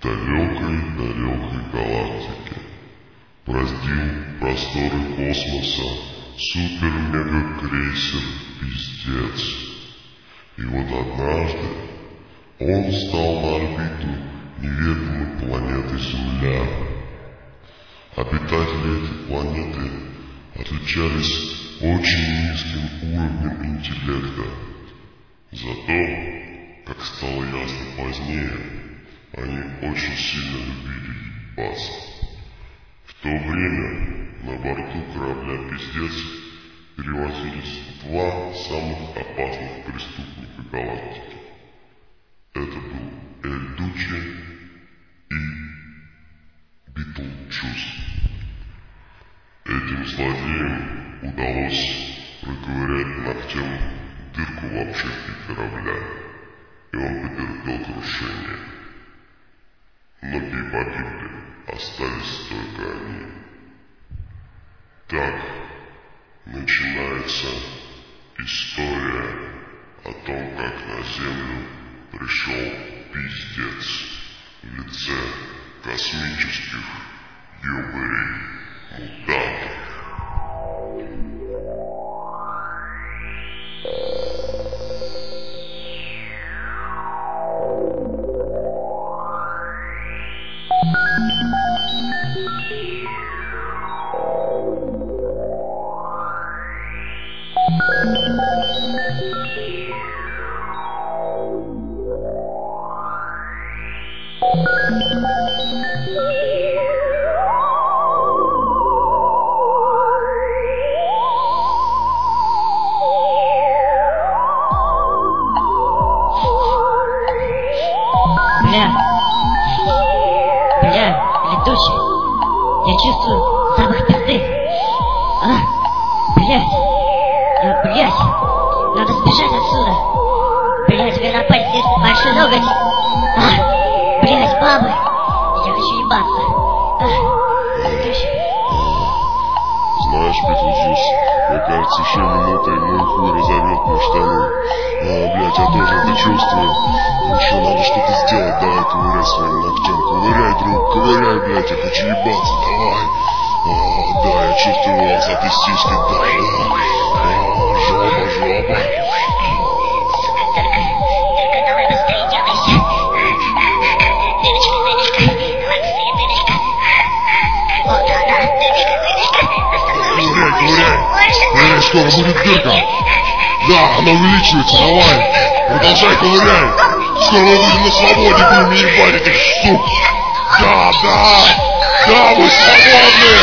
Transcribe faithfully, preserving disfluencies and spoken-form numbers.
далекой-далекой галактике бороздил просторы космоса супер-мега-крейсер «Пиздец». И вот однажды он встал на орбиту неведомой планеты Земля. Обитатели этой планеты отличались очень низким уровнем интеллекта. Зато, как стало ясно позднее, они очень сильно любили ебаться. В то время на борту корабля «Пиздец» перевозились два самых опасных преступника галактики. Это был Эль Дуче и Битлджус. Этим злодеям удалось проковырять ногтем дырку в обшивке корабля, и он потерпел крушение. Многие погибли, остались только они. Так начинается история о том, как на Землю пришел пиздец в лице космических ёбарей-мутантов. Бля, бля, летучий, я чувствую запах пизды. А, блядь, а, блядь, надо сбежать отсюда. Блядь, мне на пальце есть большой ноготь. А, блядь, бабы, я хочу ебаться. А, летучий. Знаешь, Битлджус, мне кажется, еще минута, и мой хуй разорвет мои штаны. А, блядь, я тоже это чувствую. Ну что, надо что-то сделать, давай ковыряй своим ногтем. Ковыряй, друг, ковыряй, блядь, я хочу ебаться, давай. А, да, я чувствую волосатые сиськи, да, да. А, жопа, жопа. Только, только давай быстрее делайся. Дырочка, дырочка, давай быстрее, дырочка. Вот она, дырочка, дырочка. Ковыряй, ковыряй, ковыряй, скоро будет дырка. Да, она увеличивается, давай. Продолжай, ковыряй. Скоро мы будем на свободе, будем ебать этих сук. Да, да, да, мы свободны.